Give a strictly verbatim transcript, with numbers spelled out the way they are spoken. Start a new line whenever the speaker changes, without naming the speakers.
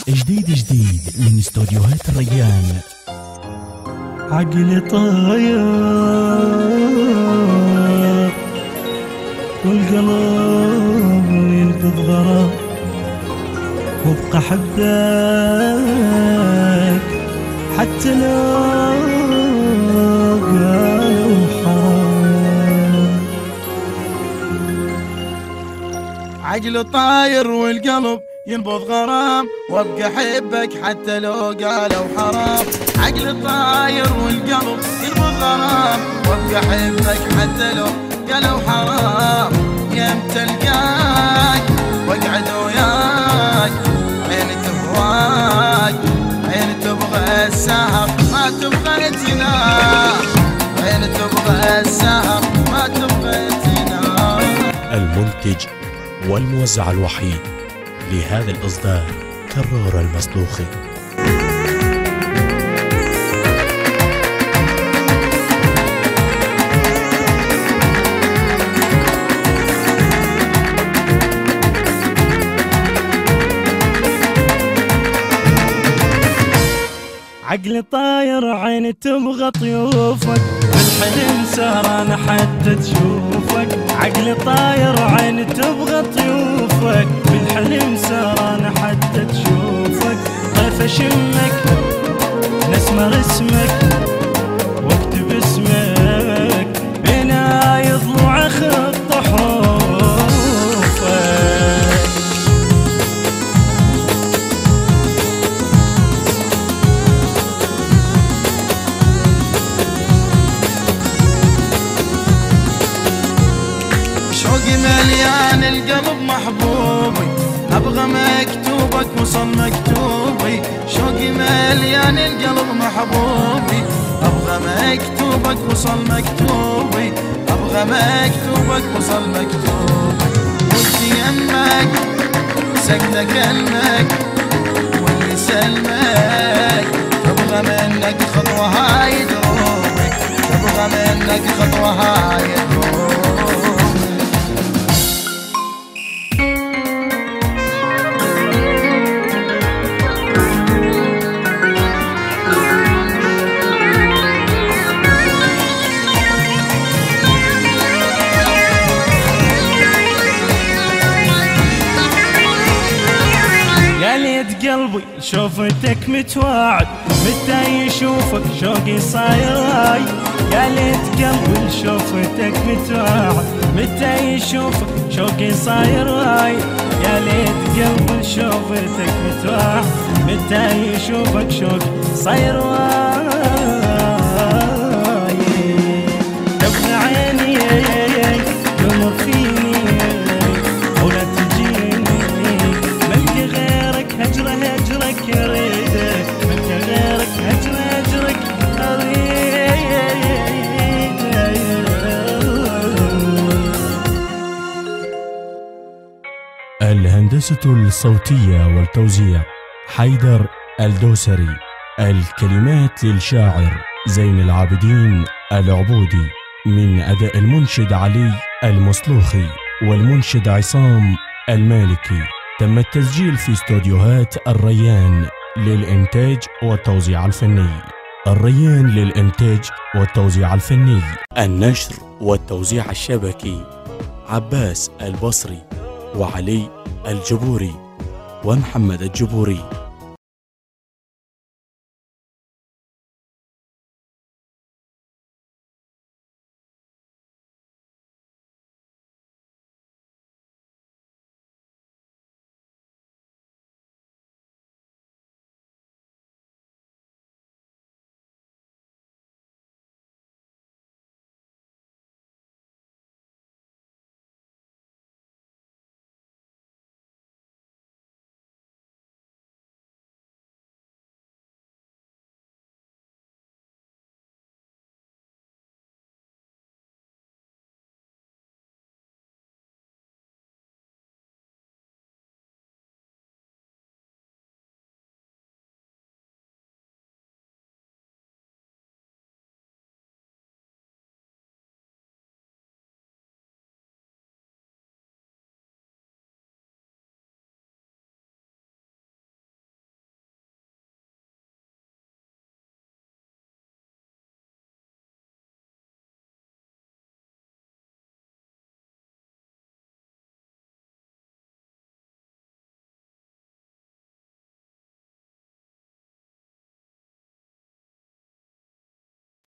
جديد جديد من استوديوهات الريان.
عقلي طاير والقلب ينقض غرام، وابقى حبك حتى لو قالوا حرام.
عقلي طاير والقلب ينبض غرام، وابقى احبك حتى لو قالوا حرام. عقلي طاير والقلب ينبض غرام، وابقى احبك حتى لو قالوا حرام. يمتى القاك واقعد وياك، عين تهواك عين تبغى السهر ما تبغى تنام، عين تبغى السهر ما تبغى تنام.
المنتج والموزع الوحيد لهذا الإصدار كرار المصلوخي.
عقلي طاير عين تبغى طيوفك، بالحلم سهران حتى تشوفك. عقلي طاير عين تبغى طيوفك، بالحلم سهران حتى تشوفك. طيف اشمك نسمع اسمك واكتب اسمك، بناي ضلوع خط حروفك.
شوقي مليان القلب محبوبي، ابغى مكتوبك وصل مكتوبي. شوقي مليان القلب محبوبي، ابغى مكتوبك وصل مكتوبي. ابغى مكتوبك وصل مكتوبي. ودي يمك سكتة كلمك واللي سلمك، ابغى منك خطوة هاي دروبي، ابغى منك خطوة هاي دروبي.
قلبي شوفتك متواعد، متى يشوفك شوقي صاير هاي. يا ليت قلبي شوفتك متواعد، متى يشوفك شوقي صاير هاي. يا ليت قلبي شوفتك متواعد، متى يشوفك شوقي صاير هاي. دفن عيني تمر فيني ولا تجيني، ملقي غيرك هجرة هجرك اريدك، ملقي غيرك هجرة هجرك اريدك.
الهندسة الصوتية والتوزيع حيدر الدوسري. الكلمات للشاعر زين العابدين العبودي، من أداء المنشد علي المصلوخي والمنشد عصام المالكي. تم التسجيل في استوديوهات الريان للإنتاج والتوزيع الفني. الريان للإنتاج والتوزيع الفني. النشر والتوزيع الشبكي عباس البصري وعلي الجبوري ومحمد الجبوري.